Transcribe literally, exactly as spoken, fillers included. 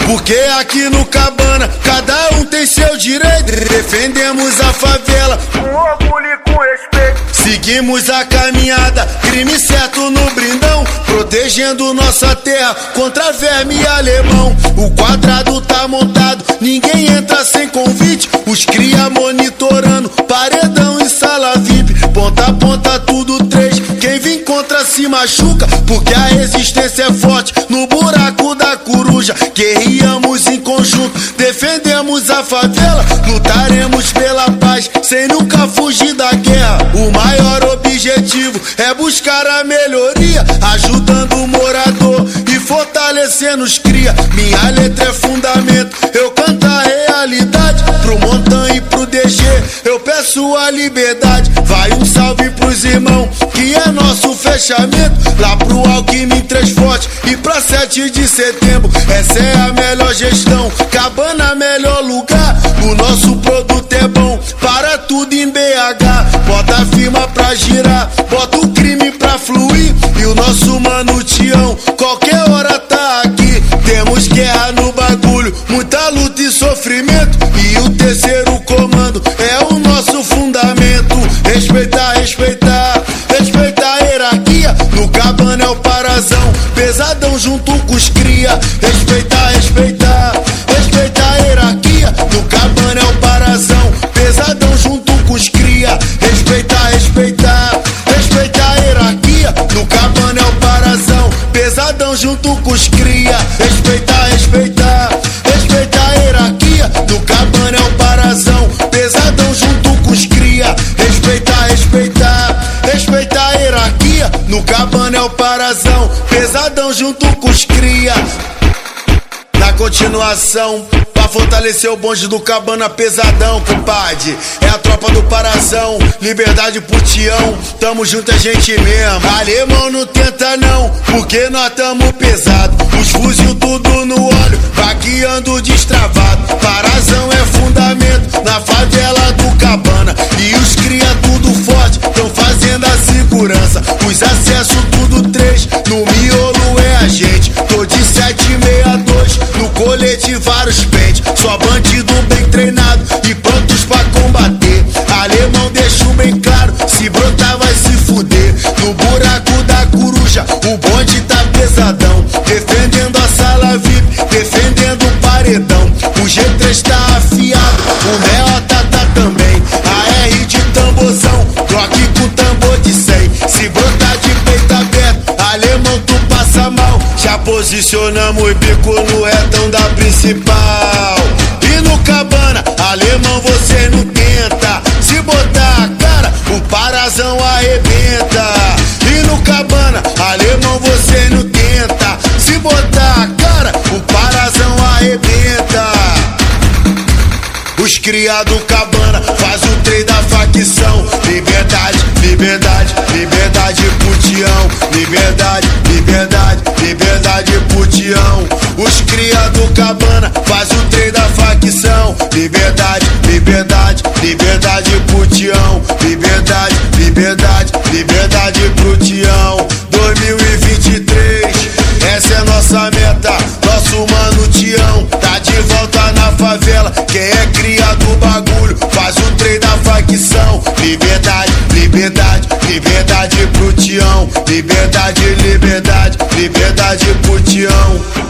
Porque aqui no Cabana, cada um tem seu direito. Defendemos a favela com orgulho e com respeito. Seguimos a caminhada, crime certo no brindão, protegendo nossa terra contra verme e alemão. O quadrado tá montado, ninguém entra sem convite. Os cria monitorando, paredão e sala V I P. Ponta a ponta tudo três, quem vem contra se machuca. Porque a resistência é forte no buraco da coruja. Guerreamos em conjunto, defendemos a favela. Lutaremos pela paz, sem nunca fugir da guerra. O maior objetivo é buscar a melhoria, ajudando o morador e fortalecendo os cria. Minha letra é fundamento, eu canto a realidade. Pro Montanha e pro D G eu peço a liberdade. Vai um salve pros irmãos, que é nosso fechamento. Lá pro Alckmin Três Fortes e pra sete de setembro. Essa é a melhor gestão, Cabana melhor lugar. O nosso produto é bom, para tudo em B H. Bota a firma pra girar, bota o crime pra fluir. E o nosso mano Tião, qualquer hora tá aqui. Temos guerra no bagulho, muita luta e sofrimento. E o terceiro comando é o nosso fundamento. Respeitar, respeitar, respeitar a hierarquia. No Cabana é o parazão, pesadão junto com os cria. Respeitar, respeitar, respeitar a hierarquia. No Cabana é o parazão, pesadão junto com os cria. Respeitar, respeitar, respeitar a hierarquia. No Cabana é o parazão, pesadão junto com os cria. Respeitar, respeitar, respeitar a hierarquia. No Cabana é o parazão, pesadão junto com os cria. Respeitar, respeitar, respeitar a hierarquia. No Cabana é o parazão, pesadão junto com os cria. Na continuação, pra fortalecer o bonde do Cabana pesadão, compadre. É a tropa do parazão, liberdade pro Tião. Tamo junto, é gente mesmo. Alemão não tenta não, porque nós tamo pesado. Os fuzil tudo no óleo, vaqueando destravado. Parazão é fundamento na favela do Cabana. E os cria tudo forte, tão fazendo a segurança. Os acessos tudo três, no miolo é a gente. Tô de sete seis dois, no colete vários pentes. Só bandido bem treinado e prontos pra combater. Alemão deixo bem claro, se brotar vai se fuder. No buraco da coruja, o bonde tá pesadão. Defendendo a sala V I P, defendendo o paredão. O G três tá afiado, o Meota tá também. A R de tamborzão, Glock com tambor de cem. Se brotar de peito aberto, alemão tu passa mal. Já posicionamos o bico no retão da principal. E no Cabana, alemão você não tenta. Se botar a cara, o parazão arrebenta. E no Cabana, alemão você não tenta. Se botar a cara, o parazão arrebenta. Os cria do Cabana faz o trem da facção. Liberdade, liberdade, liberdade pro Tião. Liberdade, liberdade, liberdade pro Tião. Os cria do Cabana faz o trem da facção. Liberdade, liberdade, liberdade pro Tião. Liberdade, liberdade, liberdade pro Tião. dois mil e vinte e três, essa é nossa meta. Nosso mano Tião tá de volta na favela. Quem é cria do bagulho faz o trem da facção. Liberdade, liberdade, liberdade pro Tião. Liberdade, liberdade, liberdade pro Tião.